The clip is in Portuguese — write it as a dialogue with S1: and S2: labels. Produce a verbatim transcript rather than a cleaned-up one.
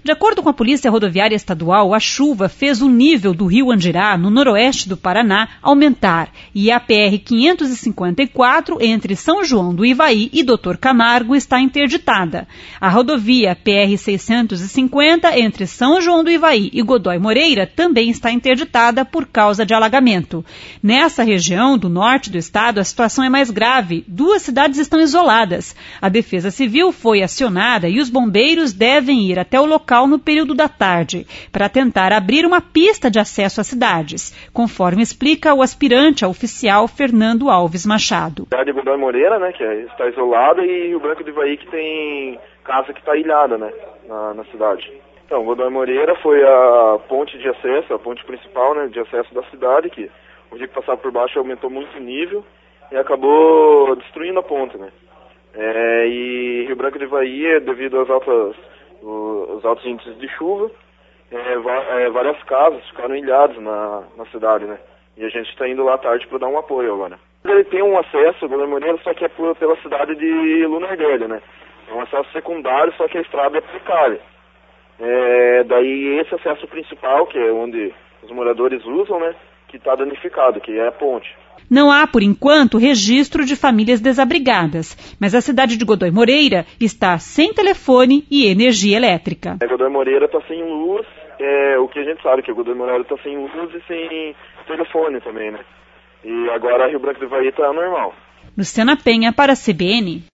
S1: De acordo com a Polícia Rodoviária Estadual, a chuva fez o nível do rio Andirá, no noroeste do Paraná, aumentar e a P R quinhentos e cinquenta e quatro, entre São João do Ivaí e doutor Camargo, está interditada. A rodovia P R seiscentos e cinquenta, entre São João do Ivaí e Godoy Moreira, também está interditada por causa de alagamento. Nessa região do norte do estado, a situação é mais grave. Duas cidades estão isoladas. A Defesa Civil foi acionada e os bombeiros devem ir até o local no período da tarde para tentar abrir uma pista de acesso às cidades, conforme explica o aspirante a oficial Fernando Alves Machado.
S2: A cidade de Godoy Moreira, né, que está isolada, e Rio Branco do Ivaí, que tem casa que está ilhada, né, na, na cidade. Então, Godoy Moreira foi a ponte de acesso, a ponte principal, né, de acesso da cidade, que o rio que passava por baixo aumentou muito o nível e acabou destruindo a ponte, né. É, e Rio Branco do Ivaí, devido às altas, os altos índices de chuva, é, várias casas ficaram ilhadas na, na cidade, né? E a gente está indo lá à tarde para dar um apoio agora. Ele tem um acesso, Godoy Moreira, só que é por, pela cidade de Lunardelli, né? É um acesso secundário, só que a estrada é precária. É, daí esse acesso principal, que é onde os moradores usam, né? Que está danificado, que é a ponte.
S1: Não há, por enquanto, registro de famílias desabrigadas, mas a cidade de Godoy Moreira está sem telefone e energia elétrica.
S2: É, Godoy Moreira está sem luz, é, o que a gente sabe que Godoy Moreira está sem luz e sem telefone também, né? E agora Rio Branco do Ivaí está normal.
S1: Luciana Penha para a C B N.